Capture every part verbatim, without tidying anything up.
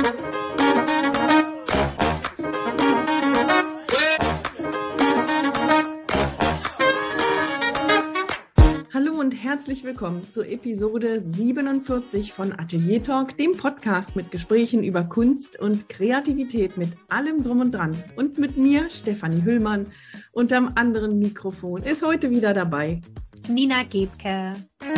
Hallo und herzlich willkommen zur Episode siebenundvierzig von Atelier Talk, dem Podcast mit Gesprächen über Kunst und Kreativität mit allem Drum und Dran. Und mit mir, Stefanie Hüllmann, unterm anderen Mikrofon ist heute wieder dabei Nina Gebke.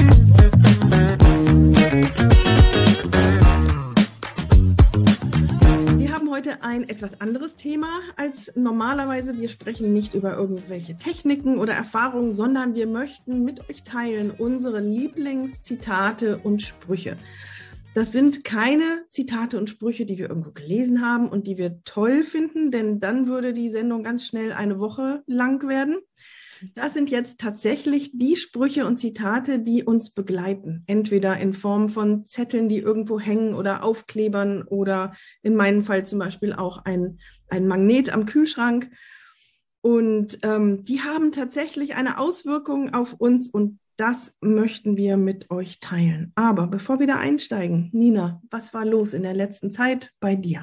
Wir haben heute ein etwas anderes Thema als normalerweise. Wir sprechen nicht über irgendwelche Techniken oder Erfahrungen, sondern wir möchten mit euch teilen unsere Lieblingszitate und Sprüche. Das sind keine Zitate und Sprüche, die wir irgendwo gelesen haben und die wir toll finden, denn dann würde die Sendung ganz schnell eine Woche lang werden. Das sind jetzt tatsächlich die Sprüche und Zitate, die uns begleiten. Entweder in Form von Zetteln, die irgendwo hängen oder Aufklebern oder in meinem Fall zum Beispiel auch ein, ein Magnet am Kühlschrank. Und ähm, die haben tatsächlich eine Auswirkung auf uns und das möchten wir mit euch teilen. Aber bevor wir da einsteigen, Nina, was war los in der letzten Zeit bei dir?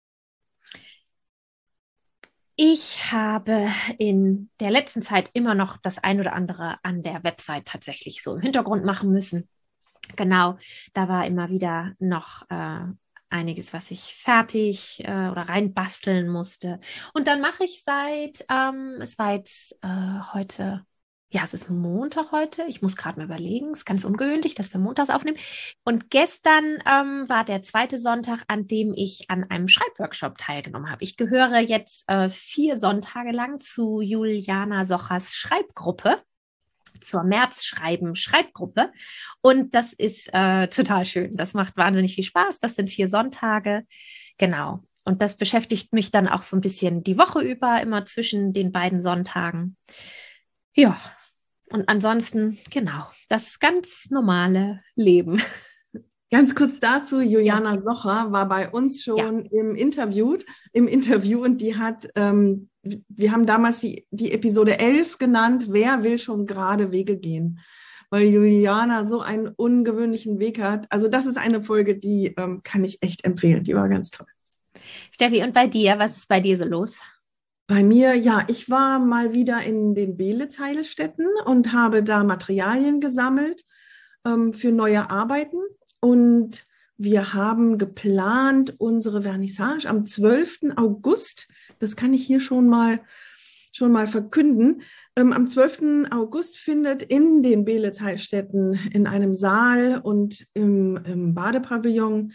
Ich habe in der letzten Zeit immer noch das ein oder andere an der Website tatsächlich so im Hintergrund machen müssen. Genau, da war immer wieder noch äh, einiges, was ich fertig äh, oder reinbasteln musste. Und dann mache ich seit, ähm, es war jetzt äh, heute... Ja, es ist Montag heute. Ich muss gerade mal überlegen. Es ist ganz ungewöhnlich, dass wir montags aufnehmen. Und gestern ähm, war der zweite Sonntag, an dem ich an einem Schreibworkshop teilgenommen habe. Ich gehöre jetzt äh, vier Sonntage lang zu Juliana Sochers Schreibgruppe, zur März-Schreiben-Schreibgruppe. Und das ist äh, total schön. Das macht wahnsinnig viel Spaß. Das sind vier Sonntage. Genau. Und das beschäftigt mich dann auch so ein bisschen die Woche über, immer zwischen den beiden Sonntagen. Ja, und ansonsten, genau, das ganz normale Leben. Ganz kurz dazu, Juliana ja. Socher war bei uns schon ja. im Interview, im Interview und die hat, ähm, wir haben damals die, die Episode elf genannt, wer will schon gerade Wege gehen? Weil Juliana so einen ungewöhnlichen Weg hat. Also das ist eine Folge, die ähm, kann ich echt empfehlen, die war ganz toll. Steffi, und bei dir, was ist bei dir so los? Bei mir, ja, ich war mal wieder in den Beelitz-Heilstätten und habe da Materialien gesammelt ähm, für neue Arbeiten. Und wir haben geplant, unsere Vernissage am zwölften August, das kann ich hier schon mal, schon mal verkünden, ähm, am zwölften August findet in den Beelitz-Heilstätten in einem Saal und im, im Badepavillon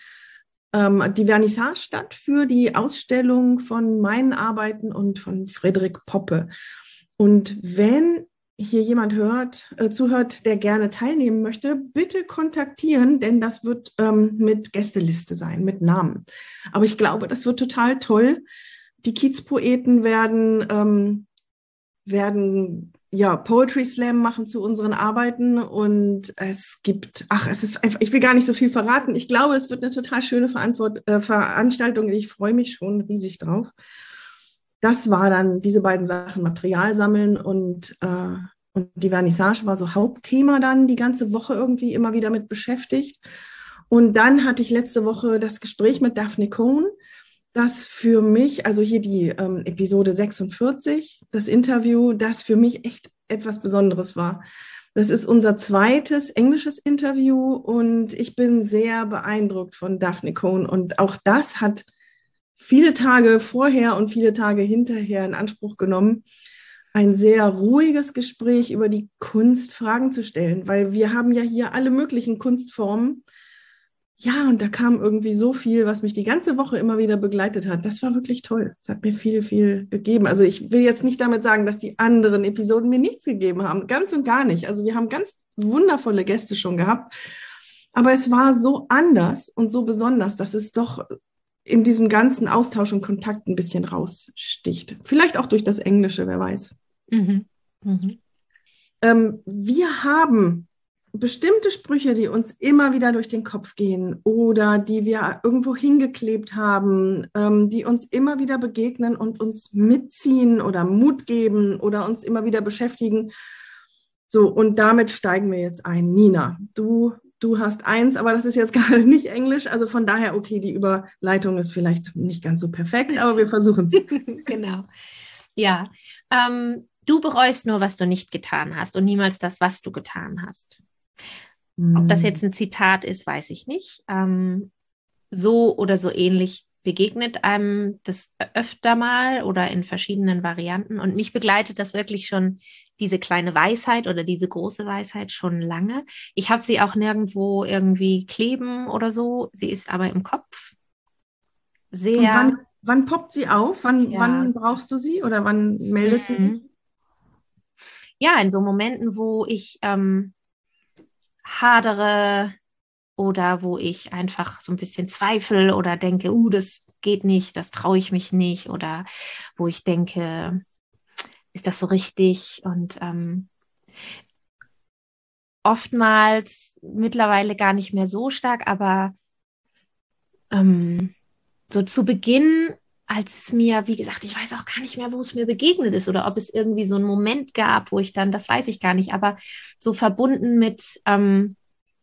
die Vernissage statt für die Ausstellung von meinen Arbeiten und von Frederik Poppe. Und wenn hier jemand hört, äh, zuhört, der gerne teilnehmen möchte, bitte kontaktieren, denn das wird ähm, mit Gästeliste sein, mit Namen. Aber ich glaube, das wird total toll. Die Kiezpoeten werden, ähm, werden ja, Poetry Slam machen zu unseren Arbeiten und es gibt, ach, es ist einfach, ich will gar nicht so viel verraten. Ich glaube, es wird eine total schöne Verantwort, äh, Veranstaltung. Ich freue mich schon riesig drauf. Das war dann diese beiden Sachen, Material sammeln und, äh, und die Vernissage war so Hauptthema dann die ganze Woche irgendwie immer wieder mit beschäftigt. Und dann hatte ich letzte Woche das Gespräch mit Daphne Cohn, das für mich, also hier die ähm, Episode sechsundvierzig, das Interview, das für mich echt etwas Besonderes war. Das ist unser zweites englisches Interview und ich bin sehr beeindruckt von Daphne Cohn. Und auch das hat viele Tage vorher und viele Tage hinterher in Anspruch genommen, ein sehr ruhiges Gespräch über die Kunst Fragen zu stellen, weil wir haben ja hier alle möglichen Kunstformen. Ja, und da kam irgendwie so viel, was mich die ganze Woche immer wieder begleitet hat. Das war wirklich toll. Es hat mir viel, viel gegeben. Also ich will jetzt nicht damit sagen, dass die anderen Episoden mir nichts gegeben haben. Ganz und gar nicht. Also wir haben ganz wundervolle Gäste schon gehabt. Aber es war so anders und so besonders, dass es doch in diesem ganzen Austausch und Kontakt ein bisschen raussticht. Vielleicht auch durch das Englische, wer weiß. Mhm. Mhm. Ähm, wir haben bestimmte Sprüche, die uns immer wieder durch den Kopf gehen oder die wir irgendwo hingeklebt haben, ähm, die uns immer wieder begegnen und uns mitziehen oder Mut geben oder uns immer wieder beschäftigen. So, und damit steigen wir jetzt ein. Nina, du du hast eins, aber das ist jetzt gerade nicht Englisch. Also von daher, okay, die Überleitung ist vielleicht nicht ganz so perfekt, aber wir versuchen es. Genau. Ja, ähm, du bereust nur, was du nicht getan hast und niemals das, was du getan hast. Ob das jetzt ein Zitat ist, weiß ich nicht. Ähm, so oder so ähnlich begegnet einem das öfter mal oder in verschiedenen Varianten. Und mich begleitet das wirklich schon, diese kleine Weisheit oder diese große Weisheit schon lange. Ich habe sie auch nirgendwo irgendwie kleben oder so. Sie ist aber im Kopf. Sehr. Und wann, wann poppt sie auf? Wann, Ja. wann brauchst du sie oder wann meldet mhm. sie sich? Ja, in so Momenten, wo ich ähm, hadere oder wo ich einfach so ein bisschen zweifle oder denke, uh, das geht nicht, das traue ich mich nicht, oder wo ich denke, ist das so richtig? Und ähm, oftmals mittlerweile gar nicht mehr so stark, aber ähm, so zu Beginn, als es mir, wie gesagt, ich weiß auch gar nicht mehr, wo es mir begegnet ist oder ob es irgendwie so einen Moment gab, wo ich dann, das weiß ich gar nicht, aber so verbunden mit ähm,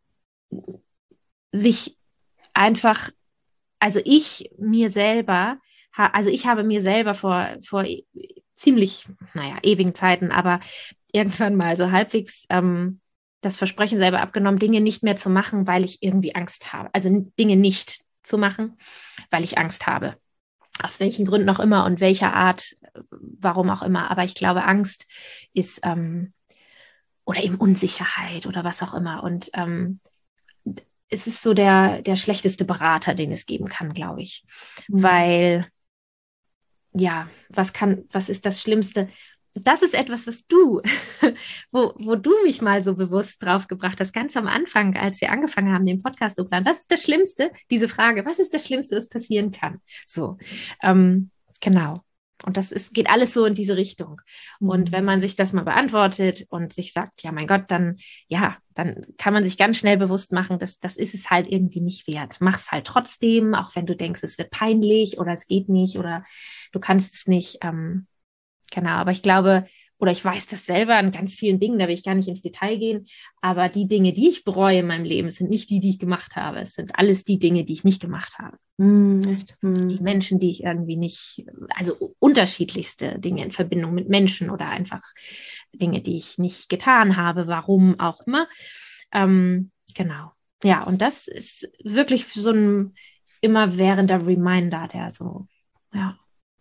sich einfach, also ich mir selber, also ich habe mir selber vor, vor ziemlich, naja, ewigen Zeiten, aber irgendwann mal so halbwegs ähm, das Versprechen selber abgenommen, Dinge nicht mehr zu machen, weil ich irgendwie Angst habe. Also Dinge nicht zu machen, weil ich Angst habe. Aus welchen Gründen auch immer und welcher Art, warum auch immer. Aber ich glaube, Angst ist, ähm, oder eben Unsicherheit oder was auch immer. Und ähm, es ist so der, der schlechteste Berater, den es geben kann, glaube ich. Mhm. Weil, ja, was kann, was ist das Schlimmste? Das ist etwas, was du, wo, wo du mich mal so bewusst drauf gebracht hast, ganz am Anfang, als wir angefangen haben, den Podcast zu planen. Was ist das Schlimmste? Diese Frage, was ist das Schlimmste, was passieren kann? So, ähm, genau. Und das ist, geht alles so in diese Richtung. Mhm. Und wenn man sich das mal beantwortet und sich sagt, ja, mein Gott, dann, ja, dann kann man sich ganz schnell bewusst machen, dass das ist es halt irgendwie nicht wert. Mach's halt trotzdem, auch wenn du denkst, es wird peinlich oder es geht nicht oder du kannst es nicht. Ähm, genau, aber ich glaube, oder ich weiß das selber an ganz vielen Dingen, da will ich gar nicht ins Detail gehen, aber die Dinge, die ich bereue in meinem Leben, sind nicht die, die ich gemacht habe. Es sind alles die Dinge, die ich nicht gemacht habe. Mm, echt? Mm. Die Menschen, die ich irgendwie nicht, also unterschiedlichste Dinge in Verbindung mit Menschen oder einfach Dinge, die ich nicht getan habe, warum auch immer. Ähm, genau. Ja, und das ist wirklich so ein immerwährender Reminder, der so, ja.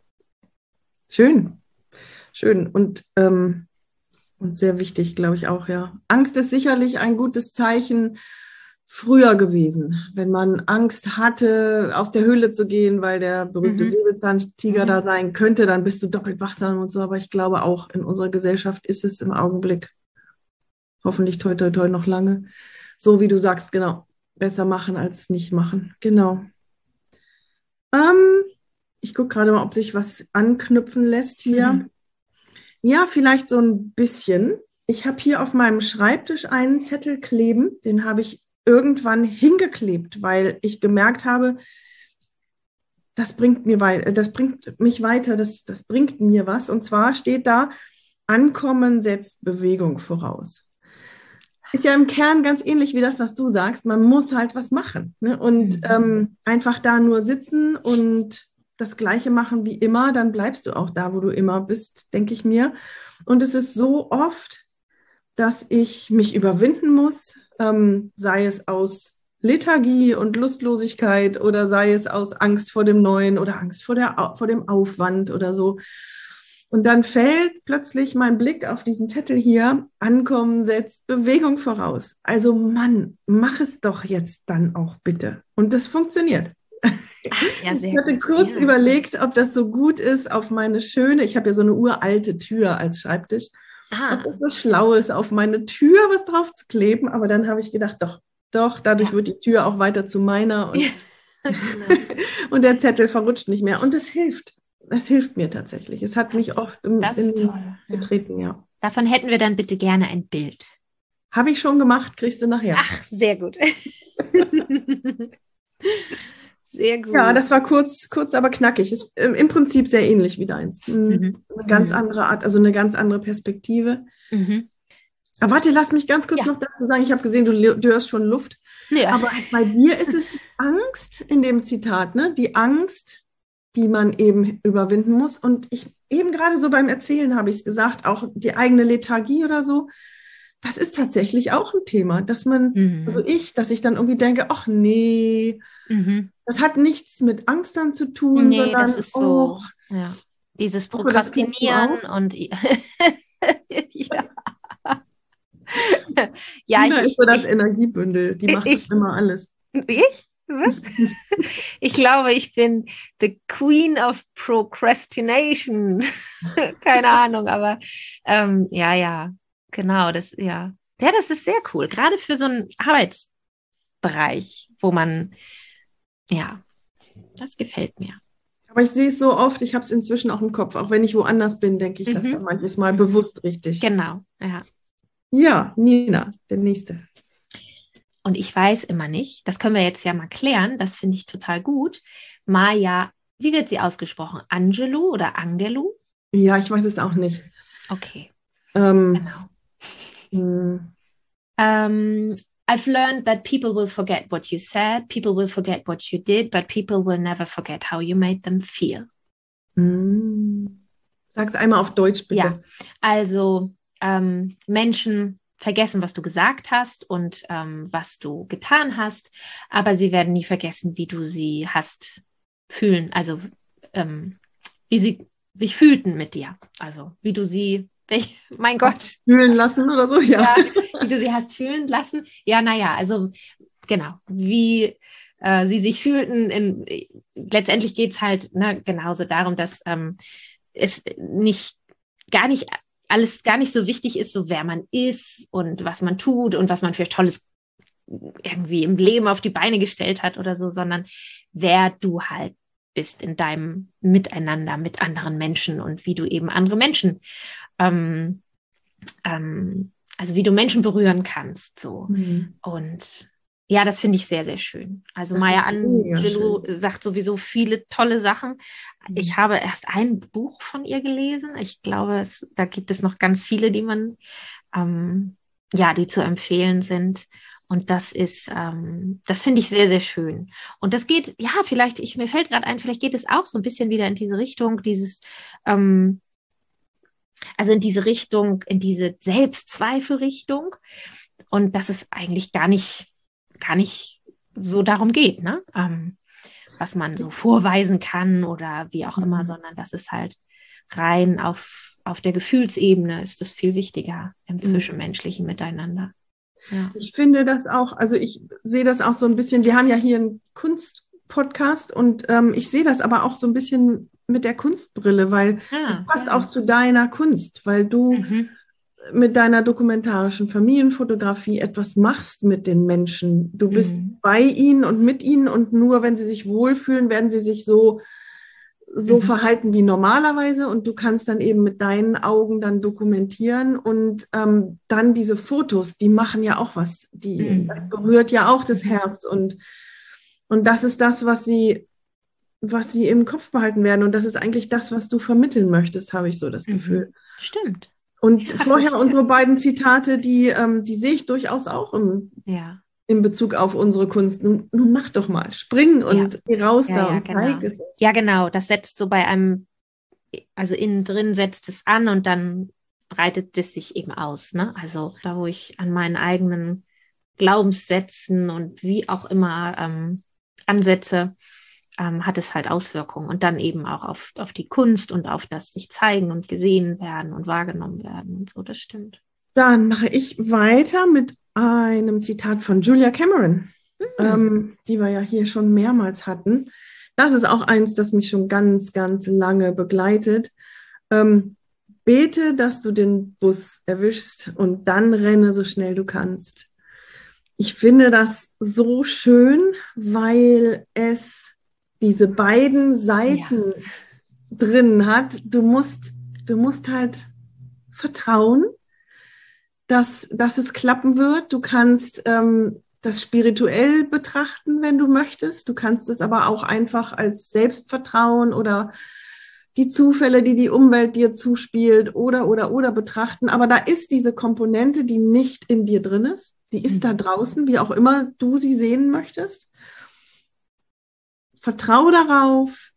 Schön. Schön und, ähm, und sehr wichtig, glaube ich auch, ja. Angst ist sicherlich ein gutes Zeichen früher gewesen, wenn man Angst hatte, aus der Höhle zu gehen, weil der berühmte mhm. Säbelzahntiger mhm. da sein könnte, dann bist du doppelt wachsam und so. Aber ich glaube auch, in unserer Gesellschaft ist es im Augenblick hoffentlich toi toi toi noch lange so, wie du sagst, genau, besser machen als nicht machen. Genau. Ähm, ich gucke gerade mal, ob sich was anknüpfen lässt hier. Mhm. Ja, vielleicht so ein bisschen. Ich habe hier auf meinem Schreibtisch einen Zettel kleben, den habe ich irgendwann hingeklebt, weil ich gemerkt habe, das bringt mir wei- das bringt mich weiter, das, das bringt mir was. Und zwar steht da, Ankommen setzt Bewegung voraus. Ist ja im Kern ganz ähnlich wie das, was du sagst. Man muss halt was machen, ne? Und mhm. ähm, einfach da nur sitzen und das Gleiche machen wie immer, dann bleibst du auch da, wo du immer bist, denke ich mir. Und es ist so oft, dass ich mich überwinden muss, ähm, sei es aus Lethargie und Lustlosigkeit oder sei es aus Angst vor dem Neuen oder Angst vor, der, vor dem Aufwand oder so. Und dann fällt plötzlich mein Blick auf diesen Zettel hier, Ankommen setzt Bewegung voraus. Also Mann, mach es doch jetzt dann auch bitte. Und das funktioniert. Ach, ja, sehr ich hatte gut. kurz ja. überlegt, ob das so gut ist auf meine schöne, ich habe ja so eine uralte Tür als Schreibtisch, ah. ob es so schlau ist, auf meine Tür was drauf zu kleben. Aber dann habe ich gedacht, doch, doch, dadurch ja. wird die Tür auch weiter zu meiner und, genau. und der Zettel verrutscht nicht mehr. Und es hilft. Es hilft mir tatsächlich. Es hat das, mich oft in, das ist in, toll. getreten, ja. Davon hätten wir dann bitte gerne ein Bild. Habe ich schon gemacht, kriegst du nachher. Ach, sehr gut. Sehr gut. Ja, das war kurz, kurz aber knackig. Ist im Prinzip sehr ähnlich wie deins. Mhm. Eine ganz mhm. andere Art, also eine ganz andere Perspektive. Mhm. Aber warte, lass mich ganz kurz Ja. noch dazu sagen, ich habe gesehen, du, du hörst schon Luft. Ja. Aber bei dir ist es die Angst in dem Zitat, ne? Die Angst, die man eben überwinden muss. Und ich eben gerade so beim Erzählen habe ich es gesagt, auch die eigene Lethargie oder so. Das ist tatsächlich auch ein Thema, dass man, also Mhm. ich, dass ich dann irgendwie denke, ach nee, Mhm. das hat nichts mit Angst dann zu tun, Nee, das sondern, ist oh, so, ja. Dieses ich hoffe, das kennst du Prokrastinieren auch. und ja. Ja, ich, Nina ist ich, so das ich, Energiebündel, die macht das ich, immer alles. ich, ich glaube, ich bin the Queen of Procrastination. Keine Ahnung, aber ähm, ja, ja, genau, das, ja. Ja, das ist sehr cool, gerade für so einen Arbeitsbereich, wo man, ja, das gefällt mir. Aber ich sehe es so oft, ich habe es inzwischen auch im Kopf. Auch wenn ich woanders bin, denke ich das dann Mhm. manches Mal Mhm. bewusst richtig. Genau, ja. Ja, Nina, der nächste. Und ich weiß immer nicht, das können wir jetzt ja mal klären, das finde ich total gut. Maya, wie wird sie ausgesprochen? Angelou oder Angelou? Ja, ich weiß es auch nicht. Okay, Ähm, genau. mh, Um, I've learned that people will forget what you said, people will forget what you did, but people will never forget how you made them feel. mh. Sag's einmal auf Deutsch, Ja, bitte. also ähm, Menschen vergessen, was du gesagt hast und ähm, was du getan hast, aber sie werden nie vergessen, wie du sie hast fühlen, also ähm, wie sie sich fühlten mit dir, also wie du sie, welch, mein Gott, Fühlen lassen oder so, ja. ja, wie du sie hast fühlen lassen. Ja, naja, also genau, wie äh, sie sich fühlten. In, letztendlich geht es halt ne, genauso darum, dass ähm, es nicht gar nicht alles gar nicht so wichtig ist, so wer man ist und was man tut und was man für Tolles irgendwie im Leben auf die Beine gestellt hat oder so, sondern wer du halt bist in deinem Miteinander mit anderen Menschen und wie du eben andere Menschen ähm, ähm, also wie du Menschen berühren kannst, so. Hm. Und ja, das finde ich sehr, sehr schön. Also Das Maya ist mega Angelou schön. sagt sowieso viele tolle Sachen. Ich Hm. habe erst ein Buch von ihr gelesen. Ich glaube, es, da gibt es noch ganz viele, die man, ähm, ja, die zu empfehlen sind. Und das ist, ähm, das finde ich sehr, sehr schön. Und das geht, ja, vielleicht, ich, mir fällt gerade ein, vielleicht geht es auch so ein bisschen wieder in diese Richtung, dieses, ähm, also in diese Richtung, in diese Selbstzweifelrichtung. Und dass es eigentlich gar nicht, gar nicht so darum geht, ne? Ähm, was man so vorweisen kann oder wie auch immer, Hm. sondern dass es halt rein auf, auf der Gefühlsebene ist das viel wichtiger im Hm. zwischenmenschlichen Miteinander. Ja. Ich finde das auch, also ich sehe das auch so ein bisschen, wir haben ja hier einen Kunstpodcast und ähm, ich sehe das aber auch so ein bisschen mit der Kunstbrille, weil es Ah, passt auch ja. zu deiner Kunst, weil du Mhm. mit deiner dokumentarischen Familienfotografie etwas machst mit den Menschen. Du bist Mhm. bei ihnen und mit ihnen und nur wenn sie sich wohlfühlen, werden sie sich so, so Mhm. verhalten wie normalerweise und du kannst dann eben mit deinen Augen dann dokumentieren und ähm, dann diese Fotos, die machen ja auch was. Die, das Mhm. berührt ja auch das Mhm. Herz und, und das ist das, was sie, was sie im Kopf behalten werden und das ist eigentlich das, was du vermitteln möchtest, habe ich so das Gefühl. Mhm. Stimmt. Und Ja, vorher das, unsere beiden Zitate, die, ähm, die sehe ich durchaus auch im, ja, in Bezug auf unsere Kunst. Nun, nun mach doch mal, spring ja, und geh raus ja, da ja, und zeig genau. es uns. Ja, genau. Das setzt so bei einem, also innen drin setzt es an und dann breitet es sich eben aus, ne? Also da, wo ich an meinen eigenen Glaubenssätzen und wie auch immer ähm, ansetze, ähm, hat es halt Auswirkungen und dann eben auch auf, auf die Kunst und auf das sich zeigen und gesehen werden und wahrgenommen werden und so, das stimmt. Dann mache ich weiter mit einem Zitat von Julia Cameron, Hm. ähm, die wir ja hier schon mehrmals hatten. Das ist auch eins, das mich schon ganz, ganz lange begleitet. Ähm, bete, dass du den Bus erwischst und dann renne so schnell du kannst. Ich finde das so schön, weil es diese beiden Ja. Seiten drin hat. Du musst, du musst halt vertrauen, dass, dass es klappen wird. Du kannst ähm, das spirituell betrachten, wenn du möchtest. Du kannst es aber auch einfach als Selbstvertrauen oder die Zufälle, die die Umwelt dir zuspielt oder, oder, oder betrachten. Aber da ist diese Komponente, die nicht in dir drin ist. Die ist da draußen, wie auch immer du sie sehen möchtest. Vertraue darauf,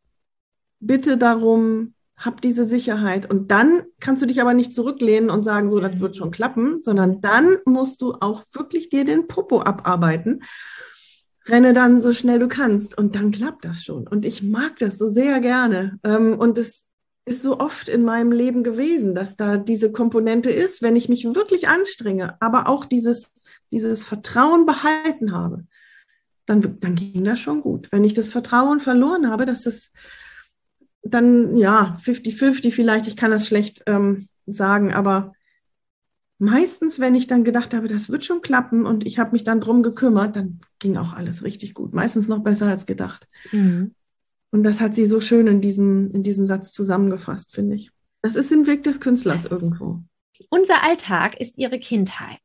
bitte darum, hab diese Sicherheit. Und dann kannst du dich aber nicht zurücklehnen und sagen, so, das wird schon klappen, sondern dann musst du auch wirklich dir den Popo abarbeiten. Renne dann so schnell du kannst und dann klappt das schon. Und ich mag das so sehr gerne. Und es ist so oft in meinem Leben gewesen, dass da diese Komponente ist, wenn ich mich wirklich anstrenge, aber auch dieses, dieses Vertrauen behalten habe, dann, dann ging das schon gut. Wenn ich das Vertrauen verloren habe, dass das dann, ja, fünfzig fünfzig vielleicht, ich kann das schlecht ähm, sagen, aber meistens, wenn ich dann gedacht habe, das wird schon klappen und ich habe mich dann drum gekümmert, dann ging auch alles richtig gut. Meistens noch besser als gedacht. Mhm. Und das hat sie so schön in diesem, in diesem Satz zusammengefasst, finde ich. Das ist im Weg des Künstlers irgendwo. Unser Alltag ist ihre Kindheit.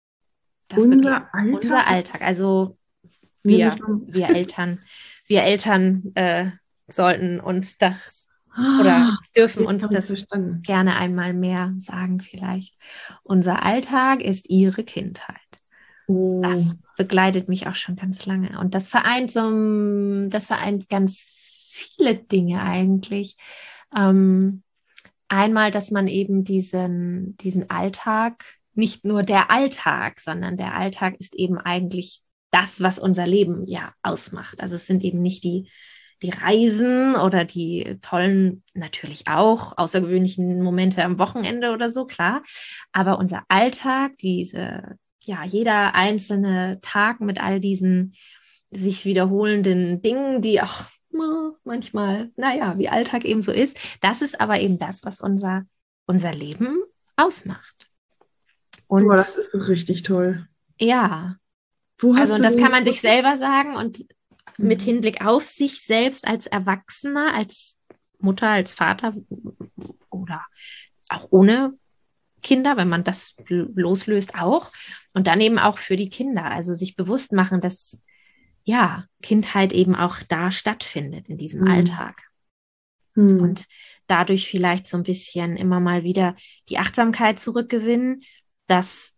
Das unser Alltag? Unser Alltag. Also wir, wir Eltern, wir Eltern äh, sollten uns das oder dürfen uns das verstanden. Gerne einmal mehr sagen vielleicht. Unser Alltag ist ihre Kindheit. Oh. Das begleitet mich auch schon ganz lange. Und das vereint so, das vereint ganz viele Dinge eigentlich. Ähm, einmal, dass man eben diesen, diesen Alltag, nicht nur der Alltag, sondern der Alltag ist eben eigentlich das, was unser Leben ja ausmacht. Also es sind eben nicht die die Reisen oder die tollen, natürlich auch, außergewöhnlichen Momente am Wochenende oder so, klar. Aber unser Alltag, diese, ja, jeder einzelne Tag mit all diesen sich wiederholenden Dingen, die auch manchmal, naja, wie Alltag eben so ist, das ist aber eben das, was unser, unser Leben ausmacht. Und oh, das ist doch richtig toll. Ja. Wo hast also du das kann man sich selber sagen und mit Hinblick auf sich selbst als Erwachsener, als Mutter, als Vater oder auch ohne Kinder, wenn man das loslöst auch. Und dann eben auch für die Kinder, also sich bewusst machen, dass ja, Kindheit eben auch da stattfindet, in diesem mhm. Alltag. Mhm. Und dadurch vielleicht so ein bisschen immer mal wieder die Achtsamkeit zurückgewinnen, dass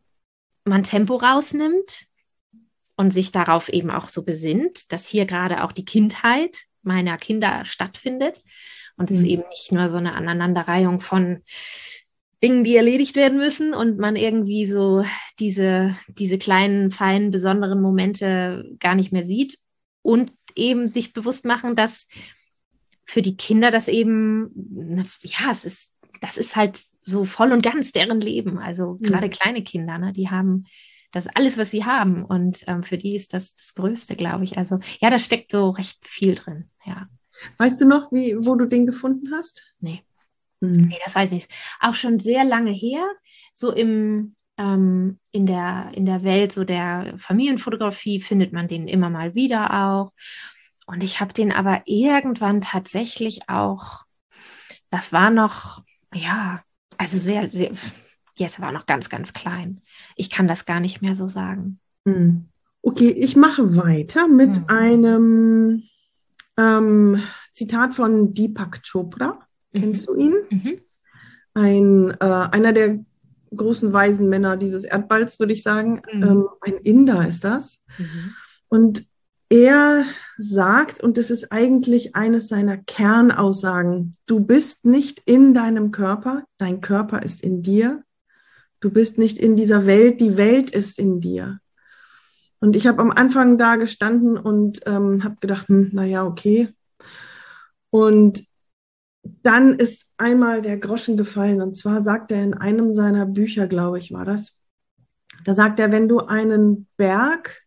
man Tempo rausnimmt, und sich darauf eben auch so besinnt, dass hier gerade auch die Kindheit meiner Kinder stattfindet und es mhm. eben nicht nur so eine Aneinanderreihung von Dingen, die erledigt werden müssen und man irgendwie so diese, diese kleinen, feinen, besonderen Momente gar nicht mehr sieht und eben sich bewusst machen, dass für die Kinder das eben, ja, es ist, das ist halt so voll und ganz deren Leben. Also mhm. gerade kleine Kinder, ne, die haben das ist alles, was sie haben. Und ähm, für die ist das das Größte, glaube ich. Also ja, da steckt so recht viel drin, ja. Weißt du noch, wie, wo du den gefunden hast? Nee. Hm. Nee, das weiß ich nicht. Auch schon sehr lange her, so im, ähm, in der, in der Welt so der Familienfotografie findet man den immer mal wieder auch. Und ich habe den aber irgendwann tatsächlich auch, das war noch, ja, also sehr, sehr... Yes, war noch ganz, ganz klein. Ich kann das gar nicht mehr so sagen. Okay, ich mache weiter mit mhm. einem ähm, Zitat von Deepak Chopra. Mhm. Kennst du ihn? Mhm. Ein, äh, einer der großen weisen Männer dieses Erdballs, würde ich sagen. Mhm. Ähm, ein Inder ist das. Mhm. Und er sagt, und das ist eigentlich eines seiner Kernaussagen, du bist nicht in deinem Körper, dein Körper ist in dir. Du bist nicht in dieser Welt, die Welt ist in dir. Und ich habe am Anfang da gestanden und ähm, habe gedacht, hm, naja, okay. Und dann ist einmal der Groschen gefallen. Und zwar sagt er in einem seiner Bücher, glaube ich, war das, da sagt er, wenn du einen Berg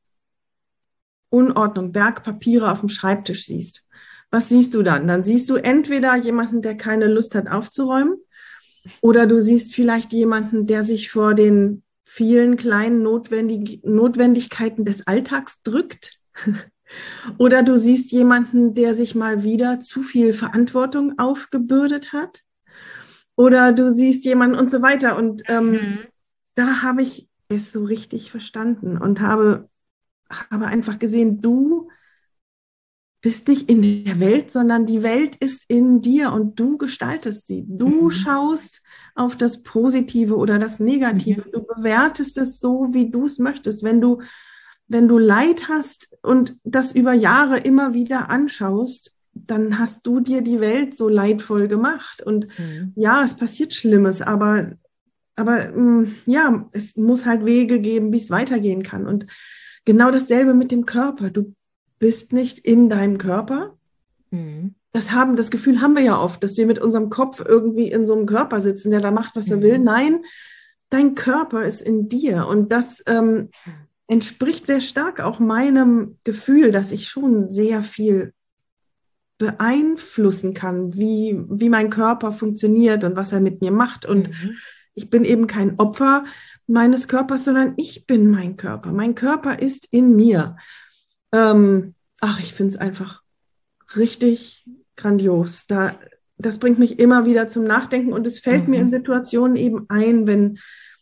Unordnung, Bergpapiere auf dem Schreibtisch siehst, was siehst du dann? Dann siehst du entweder jemanden, der keine Lust hat aufzuräumen, oder du siehst vielleicht jemanden, der sich vor den vielen kleinen Notwendig- Notwendigkeiten des Alltags drückt. Oder du siehst jemanden, der sich mal wieder zu viel Verantwortung aufgebürdet hat. Oder du siehst jemanden und so weiter. Und ähm, mhm. da habe ich es so richtig verstanden und habe, habe einfach gesehen, du bist nicht in der Welt, sondern die Welt ist in dir und du gestaltest sie. Du Mhm. schaust auf das Positive oder das Negative. Mhm. Du bewertest es so, wie du es möchtest. Wenn du, wenn du Leid hast und das über Jahre immer wieder anschaust, dann hast du dir die Welt so leidvoll gemacht. Und Mhm. ja, es passiert Schlimmes, aber, aber mh, ja, es muss halt Wege geben, wie es weitergehen kann. Und genau dasselbe mit dem Körper. Du bist nicht in deinem Körper. Mhm. Das haben, das Gefühl haben wir ja oft, dass wir mit unserem Kopf irgendwie in so einem Körper sitzen, der da macht, was er will. Mhm. Nein, dein Körper ist in dir. Und das ähm, entspricht sehr stark auch meinem Gefühl, dass ich schon sehr viel beeinflussen kann, wie, wie mein Körper funktioniert und was er mit mir macht. Und Mhm. ich bin eben kein Opfer meines Körpers, sondern ich bin mein Körper. Mein Körper ist in mir. Ähm, ach, ich finde es einfach richtig grandios. Da, das bringt mich immer wieder zum Nachdenken und es fällt mir in Mhm. Situationen eben ein, wenn,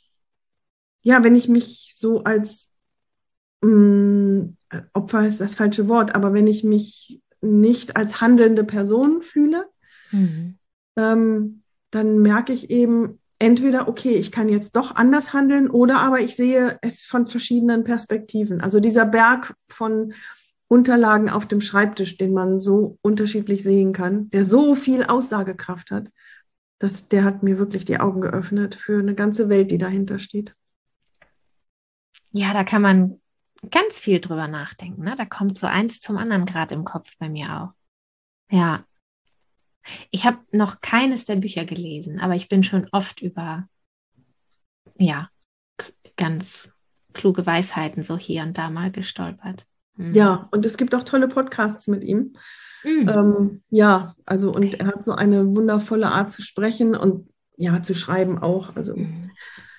ja, wenn ich mich so als mh, Opfer ist das falsche Wort, aber wenn ich mich nicht als handelnde Person fühle, Mhm. ähm, dann merke ich eben entweder, okay, ich kann jetzt doch anders handeln oder aber ich sehe es von verschiedenen Perspektiven. Also dieser Berg von Unterlagen auf dem Schreibtisch, den man so unterschiedlich sehen kann, der so viel Aussagekraft hat, das, der hat mir wirklich die Augen geöffnet für eine ganze Welt, die dahinter steht. Ja, da kann man ganz viel drüber nachdenken. Ne? Da kommt so eins zum anderen gerade im Kopf bei mir auch. Ja, ich habe noch keines der Bücher gelesen, aber ich bin schon oft über, ja, ganz kluge Weisheiten so hier und da mal gestolpert. Mhm. Ja, und es gibt auch tolle Podcasts mit ihm. Mhm. Ähm, ja, also und Okay. er hat so eine wundervolle Art zu sprechen und ja, zu schreiben auch. Also Mhm.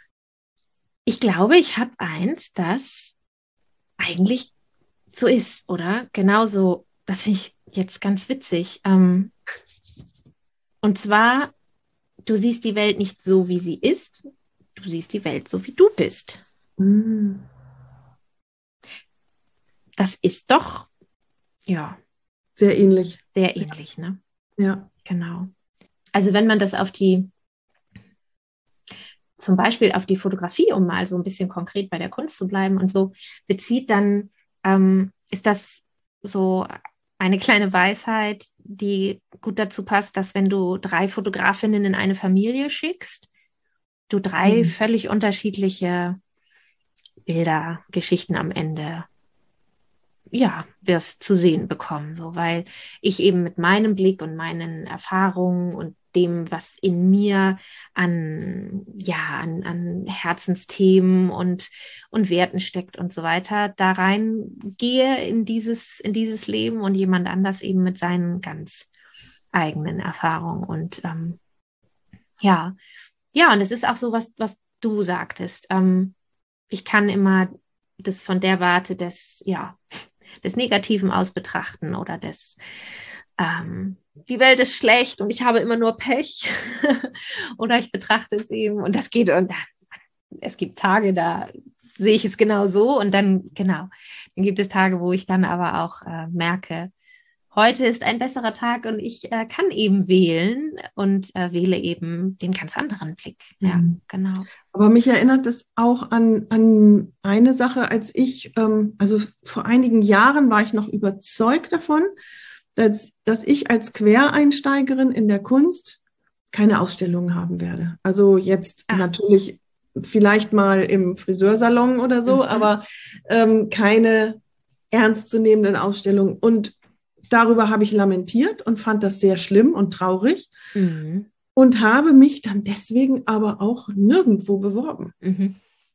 Ich glaube, ich habe eins, das eigentlich so ist, oder? Genauso, das finde ich jetzt ganz witzig. Ähm, und zwar, du siehst die Welt nicht so, wie sie ist, du siehst die Welt so, wie du bist. mm, Das ist doch, ja, sehr ähnlich. sehr ähnlich, ne? Ja. Genau. Also wenn man das auf die, zum Beispiel auf die Fotografie, um mal so ein bisschen konkret bei der Kunst zu bleiben und so, bezieht, dann ähm, ist das so eine kleine Weisheit, die gut dazu passt, dass wenn du drei Fotografinnen in eine Familie schickst, du drei Mm. völlig unterschiedliche Bilder, Geschichten am Ende, ja, wirst zu sehen bekommen, so, weil ich eben mit meinem Blick und meinen Erfahrungen und dem, was in mir an, ja, an, an Herzensthemen und, und Werten steckt und so weiter, da reingehe in dieses, in dieses Leben und jemand anders eben mit seinen ganz eigenen Erfahrungen und, ähm, ja, ja, und es ist auch so, was, was du sagtest. Ähm, ich kann immer das von der Warte des, ja, des Negativen aus betrachten oder des, ähm, die Welt ist schlecht und ich habe immer nur Pech. Oder ich betrachte es eben und das geht und dann, es gibt Tage, da sehe ich es genau so und dann, genau, dann gibt es Tage, wo ich dann aber auch äh, merke, heute ist ein besserer Tag und ich äh, kann eben wählen und äh, wähle eben den ganz anderen Blick. Ja, Mm. genau. Aber mich erinnert das auch an, an eine Sache, als ich, ähm, also vor einigen Jahren war ich noch überzeugt davon, dass, dass ich als Quereinsteigerin in der Kunst keine Ausstellungen haben werde. Also jetzt Ah, natürlich vielleicht mal im Friseursalon oder so, mhm, aber ähm, keine ernstzunehmenden Ausstellungen. Und darüber habe ich lamentiert und fand das sehr schlimm und traurig mhm, und habe mich dann deswegen aber auch nirgendwo beworben. mhm,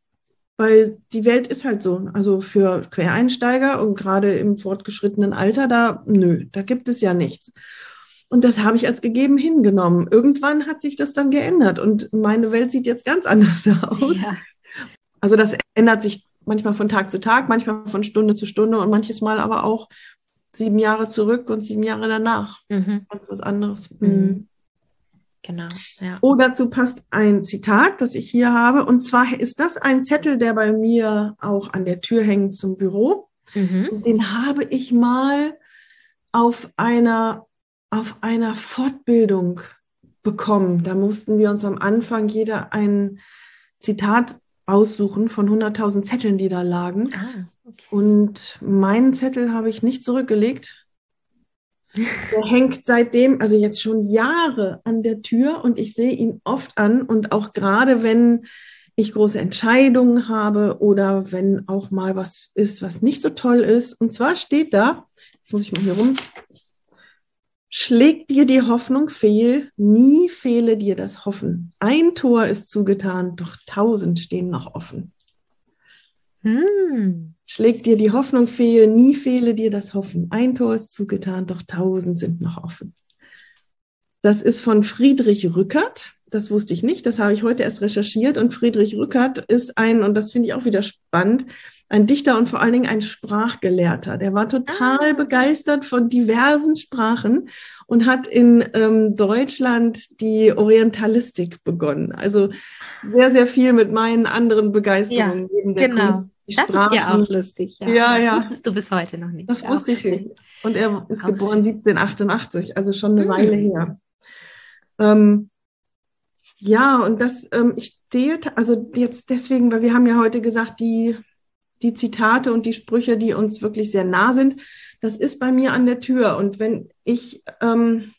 Weil die Welt ist halt so. Also für Quereinsteiger und gerade im fortgeschrittenen Alter, da, nö, da gibt es ja nichts. Und das habe ich als gegeben hingenommen. Irgendwann hat sich das dann geändert und meine Welt sieht jetzt ganz anders aus. ja, Also das ändert sich manchmal von Tag zu Tag, manchmal von Stunde zu Stunde und manches Mal aber auch sieben Jahre zurück und sieben Jahre danach. mhm, Ganz was anderes. mhm, Mhm. genau, ja. Oh, dazu passt ein Zitat, das ich hier habe. Und zwar ist das ein Zettel, der bei mir auch an der Tür hängt zum Büro. Mhm, Den habe ich mal auf einer, auf einer Fortbildung bekommen. Da mussten wir uns am Anfang jeder ein Zitat aussuchen von hunderttausend Zetteln, die da lagen. Ah, okay. Und meinen Zettel habe ich nicht zurückgelegt. Der hängt seitdem, also jetzt schon Jahre an der Tür und ich sehe ihn oft an und auch gerade wenn ich große Entscheidungen habe oder wenn auch mal was ist, was nicht so toll ist. Und zwar steht da, jetzt muss ich mal hier rum, schlägt dir die Hoffnung fehl, nie fehle dir das Hoffen. Ein Tor ist zugetan, doch tausend stehen noch offen. Hm. Schlägt dir die Hoffnung fehl, nie fehle dir das Hoffen. Ein Tor ist zugetan, doch tausend sind noch offen. Das ist von Friedrich Rückert. Das wusste ich nicht, das habe ich heute erst recherchiert. Und Friedrich Rückert ist ein, und das finde ich auch wieder spannend, ein Dichter und vor allen Dingen ein Sprachgelehrter. Der war total Ah. begeistert von diversen Sprachen und hat in ähm, Deutschland die Orientalistik begonnen. Also sehr, sehr viel mit meinen anderen Begeisterungen Ja, neben der genau. Kunst. Die Das ist ja Sprachen. auch lustig. Ja, Ja, das ja, wusstest du bis heute noch nicht. das Auch wusste ich schön. nicht. Und er ist Auch geboren schön. siebzehnhundertachtundachtzig, also schon eine Hm. Weile her. Ähm, ja, und das, ähm, ich stehe, ta- also jetzt deswegen, weil wir haben ja heute gesagt, die, die Zitate und die Sprüche, die uns wirklich sehr nah sind, das ist bei mir an der Tür. Und wenn ich ähm,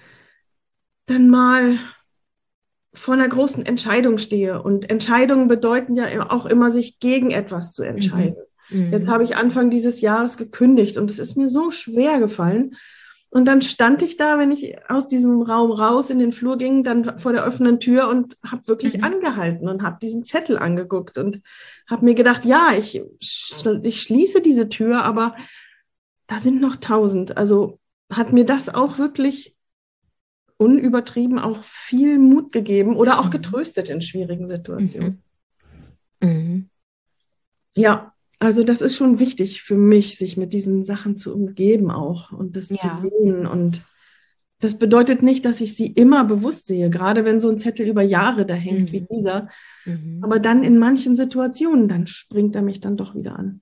dann mal vor einer großen Entscheidung stehe, und Entscheidungen bedeuten ja auch immer, sich gegen etwas zu entscheiden. Mhm. Jetzt Mhm. habe ich Anfang dieses Jahres gekündigt und es ist mir so schwer gefallen. Und dann stand ich da, wenn ich aus diesem Raum raus in den Flur ging, dann vor der offenen Tür und habe wirklich Mhm. angehalten und habe diesen Zettel angeguckt und habe mir gedacht, ja, ich, ich schließe diese Tür, aber da sind noch tausend. Also hat mir das auch wirklich unübertrieben auch viel Mut gegeben oder auch Mhm. getröstet in schwierigen Situationen. Mhm. Mhm. Ja, also das ist schon wichtig für mich, sich mit diesen Sachen zu umgeben auch und das zu Ja. sehen. Und das bedeutet nicht, dass ich sie immer bewusst sehe, gerade wenn so ein Zettel über Jahre da hängt wie Mhm. dieser. Mhm. Aber dann in manchen Situationen, dann springt er mich dann doch wieder an.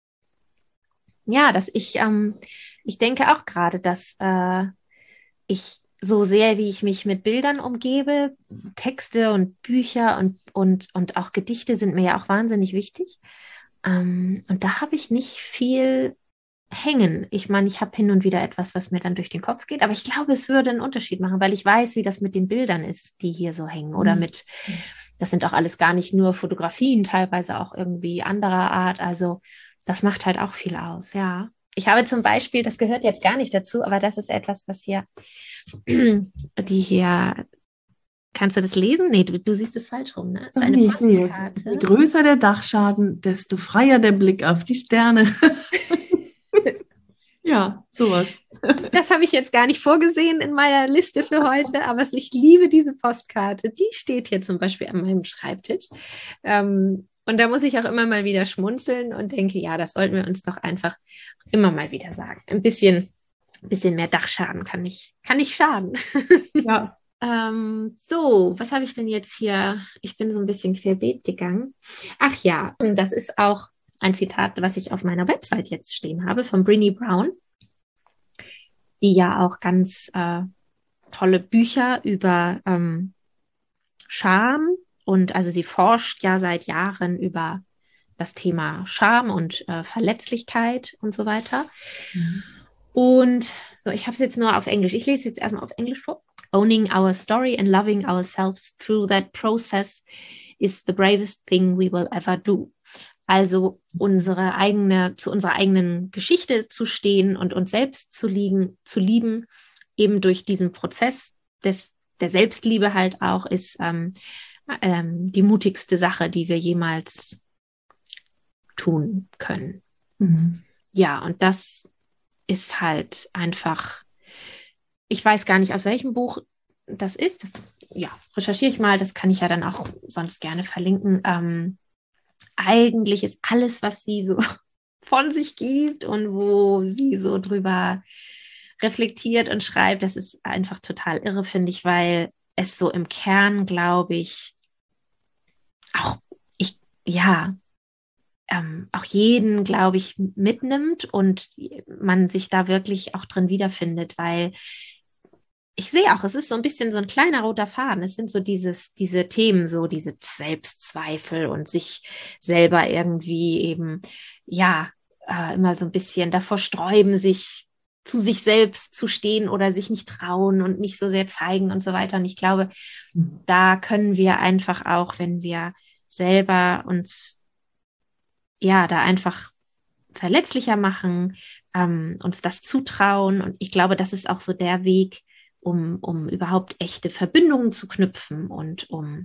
Ja, dass ich, ähm, ich denke auch gerade, dass äh, ich so sehr, wie ich mich mit Bildern umgebe, Texte und Bücher und, und, und auch Gedichte sind mir ja auch wahnsinnig wichtig. Ähm, und da habe ich nicht viel hängen. Ich meine, ich habe hin und wieder etwas, was mir dann durch den Kopf geht, aber ich glaube, es würde einen Unterschied machen, weil ich weiß, wie das mit den Bildern ist, die hier so hängen oder mit, das sind auch alles gar nicht nur Fotografien, teilweise auch irgendwie anderer Art. Also das macht halt auch viel aus, ja. Ich habe zum Beispiel, das gehört jetzt gar nicht dazu, aber das ist etwas, was hier, die hier, kannst du das lesen? Nee, du, du siehst es falsch rum, ne? Das ist Ach eine nee, ich sehe. Je Postkarte. größer der Dachschaden, desto freier der Blick auf die Sterne. Ja, sowas. Das habe ich jetzt gar nicht vorgesehen in meiner Liste für heute, aber ich liebe diese Postkarte. Die steht hier zum Beispiel an meinem Schreibtisch. Ähm, und da muss ich auch immer mal wieder schmunzeln und denke, ja, das sollten wir uns doch einfach immer mal wieder sagen. Ein bisschen, ein bisschen mehr Dachschaden kann nicht, kann nicht schaden. Ja. ähm, so, was habe ich denn jetzt hier? Ich bin so ein bisschen querbeet gegangen. Ach ja, das ist auch ein Zitat, was ich auf meiner Website jetzt stehen habe, von Brené Brown, die ja auch ganz äh, tolle Bücher über ähm, Scham und also sie forscht ja seit Jahren über das Thema Scham und äh, Verletzlichkeit und so weiter. Mhm. Und so, ich habe es jetzt nur auf Englisch. Ich lese jetzt erstmal auf Englisch vor. Owning our story and loving ourselves through that process is the bravest thing we will ever do. Also unsere eigene, zu unserer eigenen Geschichte zu stehen und uns selbst zu lieben, zu lieben, eben durch diesen Prozess des, der Selbstliebe halt auch, ist ähm, ähm, die mutigste Sache, die wir jemals tun können. Mhm. Ja, und das ist halt einfach, ich weiß gar nicht, aus welchem Buch das ist. Das, ja, recherchiere ich mal, das kann ich ja dann auch sonst gerne verlinken. Ähm, eigentlich ist alles, was sie so von sich gibt und wo sie so drüber reflektiert und schreibt, das ist einfach total irre, finde ich, weil es so im Kern, glaube ich, auch, ich, ja, ähm, auch jeden, glaube ich, mitnimmt und man sich da wirklich auch drin wiederfindet, weil ich sehe auch, es ist so ein bisschen so ein kleiner roter Faden. Es sind so dieses, diese Themen, so diese Selbstzweifel und sich selber irgendwie eben, ja, äh, immer so ein bisschen davor sträuben, sich zu sich selbst zu stehen oder sich nicht trauen und nicht so sehr zeigen und so weiter. Und ich glaube, da können wir einfach auch, wenn wir selber uns, ja, da einfach verletzlicher machen, ähm, uns das zutrauen. Und ich glaube, das ist auch so der Weg, um, um überhaupt echte Verbindungen zu knüpfen und um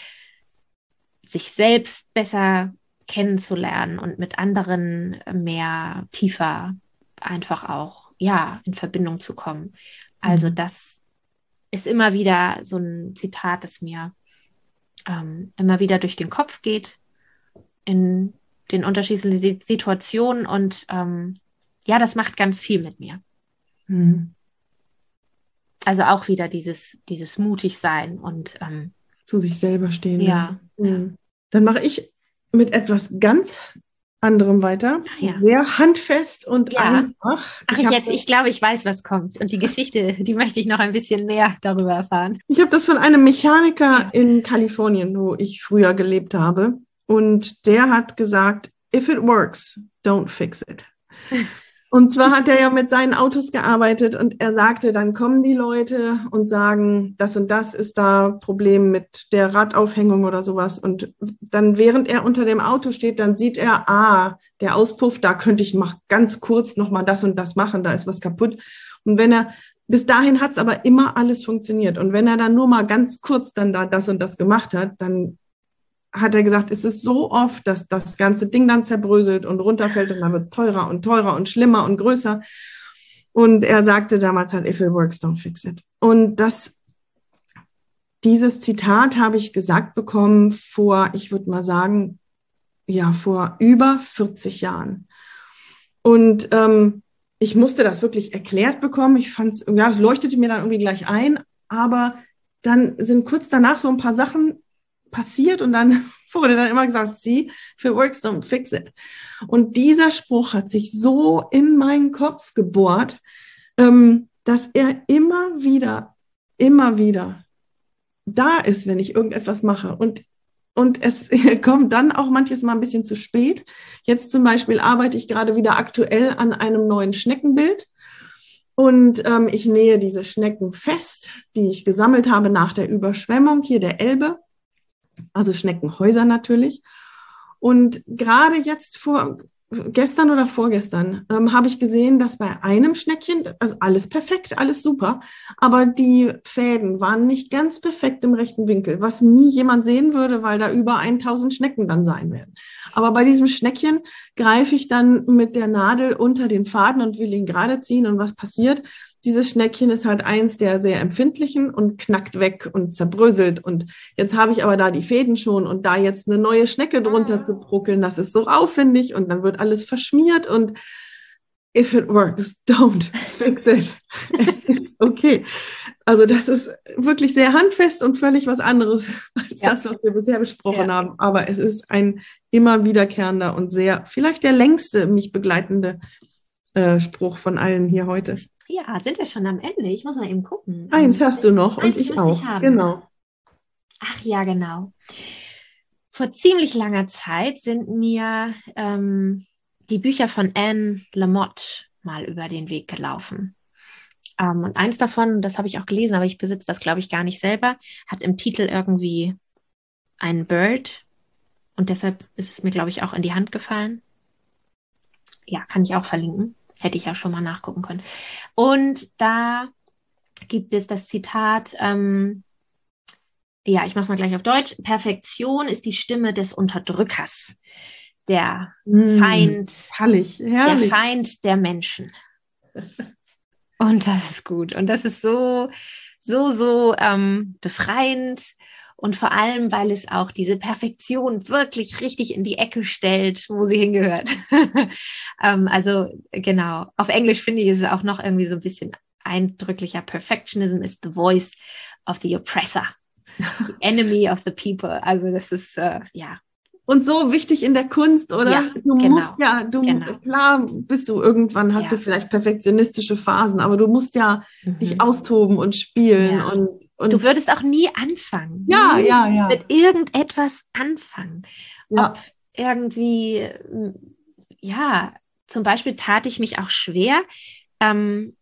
sich selbst besser kennenzulernen und mit anderen mehr tiefer einfach auch, ja, in Verbindung zu kommen. Also Mhm. das ist immer wieder so ein Zitat, das mir ähm, immer wieder durch den Kopf geht in den unterschiedlichen Situationen und ähm, ja, das macht ganz viel mit mir. Mhm. Also auch wieder dieses, dieses mutig sein und ähm, Zu sich selber stehen. ja, Ja. ja. Mhm. Dann mache ich mit etwas ganz anderem weiter. Ah, ja. Sehr handfest und Ja. einfach. Ach, Ich ich habe jetzt, ich glaube, ich weiß, was kommt. Und die Geschichte, die möchte ich noch ein bisschen mehr darüber erfahren. ich hab das von einem Mechaniker Ja. in Kalifornien, wo ich früher gelebt habe. Und der hat gesagt, if it works, don't fix it. Und zwar hat er ja mit seinen Autos gearbeitet und er sagte, dann kommen die Leute und sagen, das und das ist da Problem mit der Radaufhängung oder sowas. Und dann, während er unter dem Auto steht, dann sieht er, ah, der Auspuff, da könnte ich mal ganz kurz nochmal das und das machen, da ist was kaputt. Und wenn er, bis dahin hat es aber immer alles funktioniert. Und wenn er dann nur mal ganz kurz dann da das und das gemacht hat, dann hat er gesagt, es ist so oft, dass das ganze Ding dann zerbröselt und runterfällt und dann wird es teurer und teurer und schlimmer und größer. Und er sagte damals halt, if it works, don't fix it. Und das, dieses Zitat habe ich gesagt bekommen vor, ich würde mal sagen, ja, vor über vierzig Jahren. Und ähm, ich musste das wirklich erklärt bekommen. Ich fand es, ja, es leuchtete mir dann irgendwie gleich ein, aber dann sind kurz danach so ein paar Sachen passiert und dann wurde dann immer gesagt, see, if it works, don't fix it. Und dieser Spruch hat sich so in meinen Kopf gebohrt, ähm, dass er immer wieder, immer wieder da ist, wenn ich irgendetwas mache. Und, und es kommt dann auch manches Mal ein bisschen zu spät. Jetzt zum Beispiel arbeite ich gerade wieder aktuell an einem neuen Schneckenbild. Und ähm, ich nähe diese Schnecken fest, die ich gesammelt habe nach der Überschwemmung hier der Elbe. Also Schneckenhäuser natürlich. Und gerade jetzt vor gestern oder vorgestern ähm, habe ich gesehen, dass bei einem Schneckchen, also alles perfekt, alles super, aber die Fäden waren nicht ganz perfekt im rechten Winkel, was nie jemand sehen würde, weil da über tausend Schnecken dann sein werden. Aber bei diesem Schneckchen greife ich dann mit der Nadel unter den Faden und will ihn gerade ziehen und was passiert? Dieses Schneckchen ist halt eins der sehr empfindlichen und knackt weg und zerbröselt. Und jetzt habe ich aber da die Fäden schon und da jetzt eine neue Schnecke drunter zu bruckeln, das ist so aufwendig und dann wird alles verschmiert und if it works, don't fix it. Es ist okay. Also das ist wirklich sehr handfest und völlig was anderes als Ja. das, was wir bisher besprochen Ja. haben. Aber es ist ein immer wiederkehrender und sehr, vielleicht der längste mich begleitende äh, Spruch von allen hier heute. Ja, sind wir schon am Ende? Ich muss mal eben gucken. Eins hast du noch und Eins ich müsste auch. ich haben. Genau. Ach ja, genau. Vor ziemlich langer Zeit sind mir ähm, die Bücher von Anne Lamott mal über den Weg gelaufen. Ähm, und eins davon, das habe ich auch gelesen, aber ich besitze das, glaube ich, gar nicht selber, hat im Titel irgendwie ein Bird und deshalb ist es mir, glaube ich, auch in die Hand gefallen. Ja, kann ich auch verlinken. Hätte ich ja schon mal nachgucken können. Und da gibt es das Zitat, ähm, ja, ich mache mal gleich auf Deutsch. Perfektion ist die Stimme des Unterdrückers, der Mm, Feind, herrlich, herrlich. der Feind der Menschen. Und das ist gut. Und das ist so, so, so ähm, befreiend. Und vor allem, weil es auch diese Perfektion wirklich richtig in die Ecke stellt, wo sie hingehört. ähm, also genau, auf Englisch finde ich, ist es auch noch irgendwie so ein bisschen eindrücklicher. Perfectionism is the voice of the oppressor, the enemy of the people. Also das ist, äh, ja, und so wichtig in der Kunst, oder? Ja, Du genau, musst ja, du, genau. klar bist du irgendwann, hast Ja. du vielleicht perfektionistische Phasen, aber du musst ja Mhm. dich austoben und spielen Ja. und, und Du würdest auch nie anfangen. ja, nie ja, ja, mit irgendetwas anfangen. ja, Ob irgendwie, ähm, ja, zum Beispiel tat ich mich auch schwer, ähm,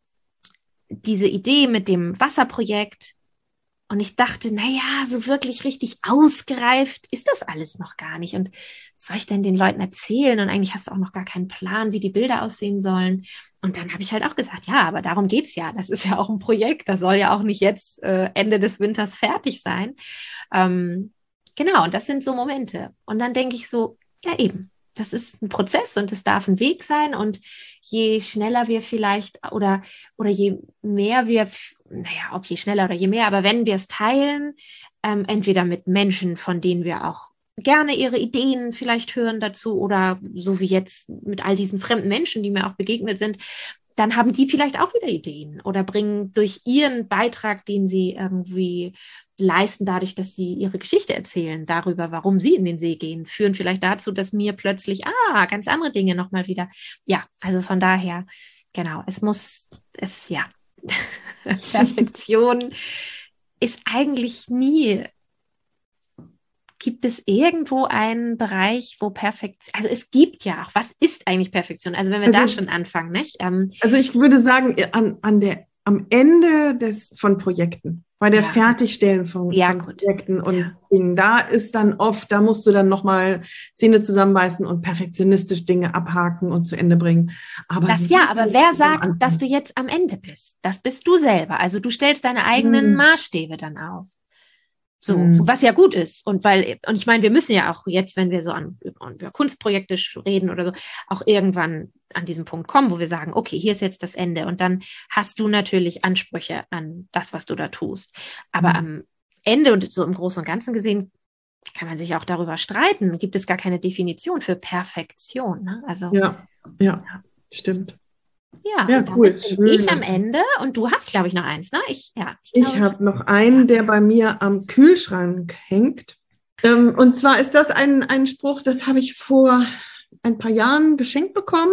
diese Idee mit dem Wasserprojekt. Und ich dachte, naja, so wirklich richtig ausgereift ist das alles noch gar nicht. Und was soll ich denn den Leuten erzählen? Und eigentlich hast du auch noch gar keinen Plan, wie die Bilder aussehen sollen. Und dann habe ich halt auch gesagt, ja, aber darum geht's ja. Das ist ja auch ein Projekt. Das soll ja auch nicht jetzt äh, Ende des Winters fertig sein. Ähm, genau, und das sind so Momente. Und dann denke ich so, ja eben, das ist ein Prozess und es darf ein Weg sein. Und je schneller wir vielleicht oder, oder je mehr wir, naja, ob je schneller oder je mehr, aber wenn wir es teilen, ähm, entweder mit Menschen, von denen wir auch gerne ihre Ideen vielleicht hören dazu oder so wie jetzt mit all diesen fremden Menschen, die mir auch begegnet sind, dann haben die vielleicht auch wieder Ideen oder bringen durch ihren Beitrag, den sie irgendwie leisten, dadurch, dass sie ihre Geschichte erzählen, darüber, warum sie in den See gehen, führen vielleicht dazu, dass mir plötzlich, ah, ganz andere Dinge nochmal wieder, ja, also von daher, genau, es muss, es, ja, Perfektion ist eigentlich nie, gibt es irgendwo einen Bereich, wo Perfektion, also es gibt ja auch, was ist eigentlich Perfektion? Also wenn wir also, da schon anfangen, nicht? Ähm, also ich würde sagen, an, an der, am Ende des, von Projekten, bei der Ja. Fertigstellen von, Ja, von gut. Projekten und Ja. Dingen, da ist dann oft, da musst du dann nochmal Zähne zusammenbeißen und perfektionistisch Dinge abhaken und zu Ende bringen. Aber Das ja, aber wer sicherlich am sagt, Anfang. dass du jetzt am Ende bist? Das bist du selber. Also du stellst deine eigenen Hm. Maßstäbe dann auf. So, Hm. was ja gut ist. Und weil, und ich meine, wir müssen ja auch jetzt, wenn wir so an über Kunstprojekte reden oder so, auch irgendwann an diesem Punkt kommen, wo wir sagen, okay, hier ist jetzt das Ende. Und dann hast du natürlich Ansprüche an das, was du da tust. Aber Hm. am Ende und so im Großen und Ganzen gesehen, kann man sich auch darüber streiten. Gibt es gar keine Definition für Perfektion. Ne? Also, Ja, ja, Ja. stimmt. ja, Ja, und cool. damit bin Schön. ich am Ende und du hast, glaube ich, noch eins, ne? Ich, ja, ich, Ich glaube, habe noch einen, der bei mir am Kühlschrank hängt. Ähm, und zwar ist das ein, ein Spruch, das habe ich vor ein paar Jahren geschenkt bekommen.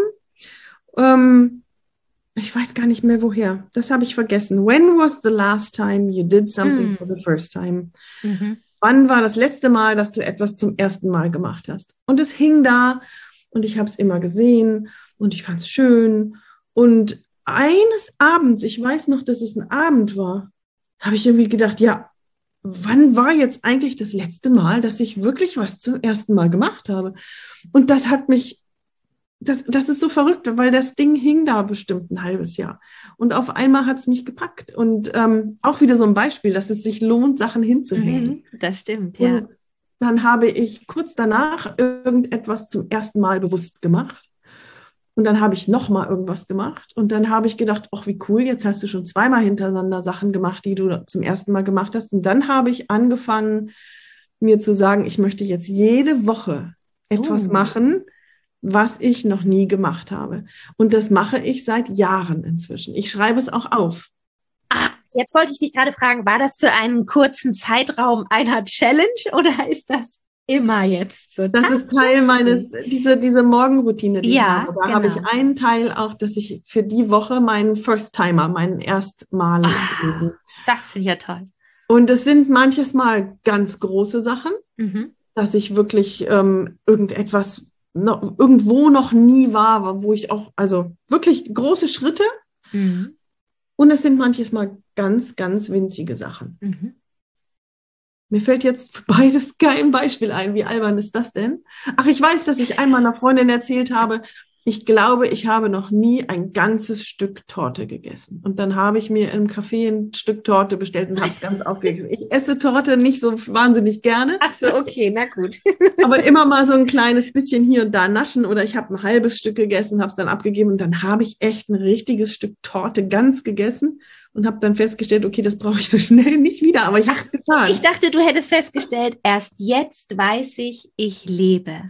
Ähm, ich weiß gar nicht mehr woher. Das habe ich vergessen. When was the last time you did something Mm. for the first time? Mhm. Wann war das letzte Mal, dass du etwas zum ersten Mal gemacht hast? Und es hing da und ich habe es immer gesehen und ich fand es schön. Und eines Abends, ich weiß noch, dass es ein Abend war, habe ich irgendwie gedacht, ja, wann war jetzt eigentlich das letzte Mal, dass ich wirklich was zum ersten Mal gemacht habe? Und das hat mich, das, das ist so verrückt, weil das Ding hing da bestimmt ein halbes Jahr. Und auf einmal hat es mich gepackt. Und ähm, auch wieder so ein Beispiel, dass es sich lohnt, Sachen hinzuhängen. Mhm. Das stimmt, ja. Und dann habe ich kurz danach irgendetwas zum ersten Mal bewusst gemacht. Und dann habe ich nochmal irgendwas gemacht. Und dann habe ich gedacht, ach, wie cool, jetzt hast du schon zweimal hintereinander Sachen gemacht, die du zum ersten Mal gemacht hast. Und dann habe ich angefangen, mir zu sagen, ich möchte jetzt jede Woche etwas Oh. machen, was ich noch nie gemacht habe. Und das mache ich seit Jahren inzwischen. Ich schreibe es auch auf. Ah, jetzt wollte ich dich gerade fragen, war das für einen kurzen Zeitraum einer Challenge oder ist das immer jetzt so? Das ist Teil meines, diese, diese Morgenroutine, die Ja, ich habe. Da genau. habe ich einen Teil auch, dass ich für die Woche meinen First-Timer, meinen Erstmal. Ah, das finde ich ja toll. Und es sind manches Mal ganz große Sachen, Mhm. dass ich wirklich ähm, irgendetwas noch, irgendwo noch nie war, wo ich auch, also wirklich große Schritte. Mhm. Und es sind manches Mal ganz, ganz winzige Sachen. Mhm. Mir fällt jetzt für beides kein Beispiel ein. Wie albern ist das denn? Ach, ich weiß, dass ich einmal einer Freundin erzählt habe, ich glaube, ich habe noch nie ein ganzes Stück Torte gegessen. Und dann habe ich mir im Café ein Stück Torte bestellt und habe es ganz aufgegessen. Ich esse Torte nicht so wahnsinnig gerne. Ach so, okay, na gut. Aber immer mal so ein kleines bisschen hier und da naschen oder ich habe ein halbes Stück gegessen, habe es dann abgegeben und dann habe ich echt ein richtiges Stück Torte ganz gegessen und habe dann festgestellt, okay, das brauche ich so schnell nicht wieder, aber ich habe es getan. Ich dachte, du hättest festgestellt, erst jetzt weiß ich, ich lebe.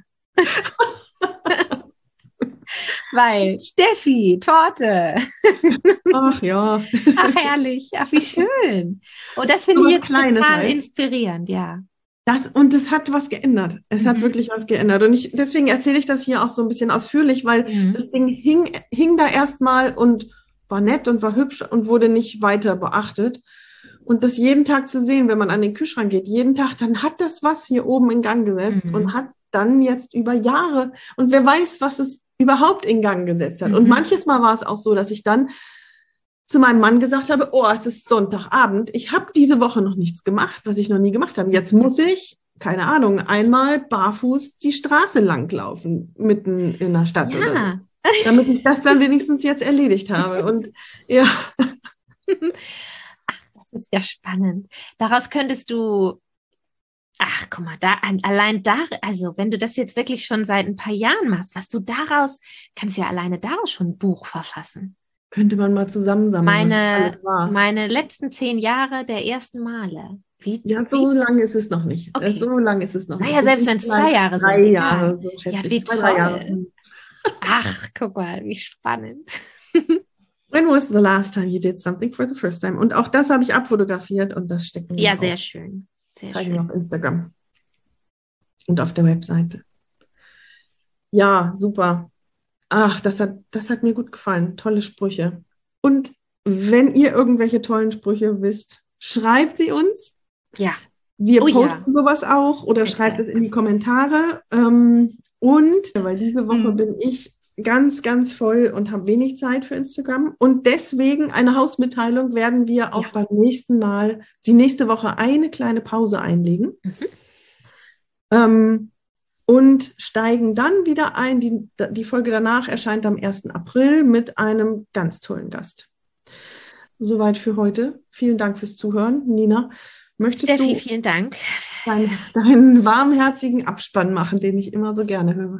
Weil Steffi, Torte. Ach ja. Ach, herrlich. Ach, wie schön. Und das finde So ich was jetzt Kleines total halt. inspirierend, ja. Das, und das hat was geändert. Es mhm. hat wirklich was geändert. Und ich, deswegen erzähle ich das hier auch so ein bisschen ausführlich, weil mhm. das Ding hing, hing da erstmal und war nett und war hübsch und wurde nicht weiter beachtet. Und das jeden Tag zu sehen, wenn man an den Kühlschrank geht, jeden Tag, dann hat das was hier oben in Gang gesetzt mhm. und hat dann jetzt über Jahre, und wer weiß, was es überhaupt in Gang gesetzt hat. Mhm. Und manches Mal war es auch so, dass ich dann zu meinem Mann gesagt habe, oh, es ist Sonntagabend, ich habe diese Woche noch nichts gemacht, was ich noch nie gemacht habe. Jetzt muss ich, keine Ahnung, einmal barfuß die Straße langlaufen, mitten in der Stadt. Ja. Oder so, damit ich das dann wenigstens jetzt erledigt habe. Und ja. Ach, das ist ja spannend. Daraus könntest du, ach, guck mal, da, allein da, also wenn du das jetzt wirklich schon seit ein paar Jahren machst, was du daraus, kannst ja alleine daraus schon ein Buch verfassen. Könnte man mal zusammensammeln, meine, was alles war. Meine letzten zehn Jahre der ersten Male. Wie, ja, so wie? lange ist es noch nicht. Okay. So lange ist es noch naja, nicht. Selbst wenn es zwei Jahre sind. Drei Jahre, so schätze ja, ich. wie Zwei, toll. drei Jahre. Ach, guck mal, wie spannend. When was the last time you did something for the first time? Und auch das habe ich abfotografiert und das steckt mir Ja, auf. sehr schön. Sehr Zeigen schön. wir auf Instagram und auf der Webseite. Ja, super. Ach, das hat, das hat mir gut gefallen. Tolle Sprüche. Und wenn ihr irgendwelche tollen Sprüche wisst, schreibt sie uns. Ja. Wir oh, posten ja. sowas auch oder Exakt. Schreibt es in die Kommentare. Und, weil diese Woche mhm. bin ich ganz, ganz voll und habe wenig Zeit für Instagram. Und deswegen eine Hausmitteilung werden wir auch ja. beim nächsten Mal, die nächste Woche eine kleine Pause einlegen. Mhm. Ähm, Und steigen dann wieder ein. Die, die Folge danach erscheint am ersten April mit einem ganz tollen Gast. Soweit für heute. Vielen Dank fürs Zuhören. Nina, möchtest Steffi, du vielen Dank. Deinen, deinen warmherzigen Abspann machen, den ich immer so gerne höre?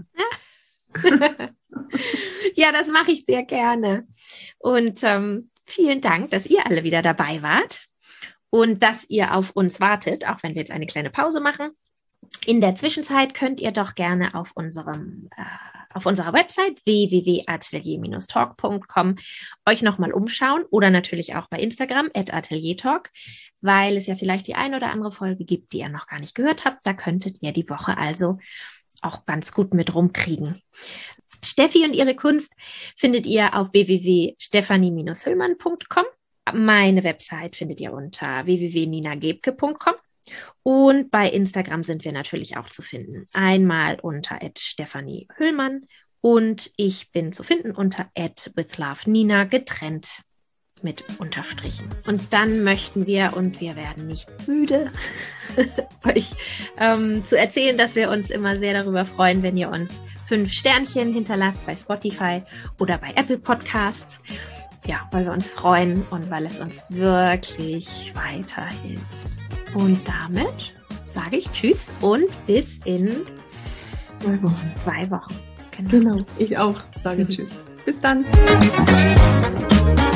Ja, das mache ich sehr gerne. Und ähm, vielen Dank, dass ihr alle wieder dabei wart und dass ihr auf uns wartet, auch wenn wir jetzt eine kleine Pause machen. In der Zwischenzeit könnt ihr doch gerne auf unserem äh, auf unserer Website w w w punkt atelier Bindestrich talk punkt com euch nochmal umschauen oder natürlich auch bei Instagram at ateliertalk, weil es ja vielleicht die ein oder andere Folge gibt, die ihr noch gar nicht gehört habt. Da könntet ihr die Woche also auch ganz gut mit rumkriegen. Steffi und ihre Kunst findet ihr auf w w w punkt stefanie Bindestrich hüllmann punkt com. Meine Website findet ihr unter w w w punkt nina gebke punkt com. Und bei Instagram sind wir natürlich auch zu finden. Einmal unter at Stefanie Hüllmann und ich bin zu finden unter at withlovenina, getrennt mit Unterstrichen. Und dann möchten wir, und wir werden nicht müde, euch ähm, zu erzählen, dass wir uns immer sehr darüber freuen, wenn ihr uns fünf Sternchen hinterlasst bei Spotify oder bei Apple Podcasts. Ja, weil wir uns freuen und weil es uns wirklich weiterhilft. Und damit sage ich Tschüss und bis in zwei Wochen. Zwei Wochen. Genau. genau. Ich auch sage Tschüss. Bis dann.